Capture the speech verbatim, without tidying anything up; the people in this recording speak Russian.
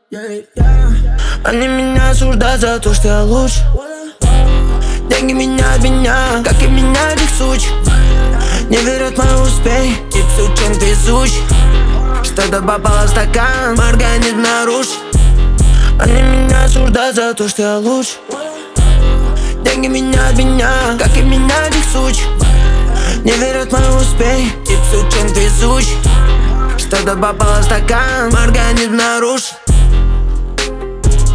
Они меня осуждают за то, что я лучше. Деньги меня обвиняют, как и меня их суч. Не верят в мой успех, и все, чем ты сущ. Что-то попало в стакан, мой организм нарушен. Они меня осуждают за то, что я лучше. Деньги меня обвиняют, как и меня их суч. Не верят в мой успех, и все, чем ты сущ. Что-то попало в стакан, мой организм нарушен.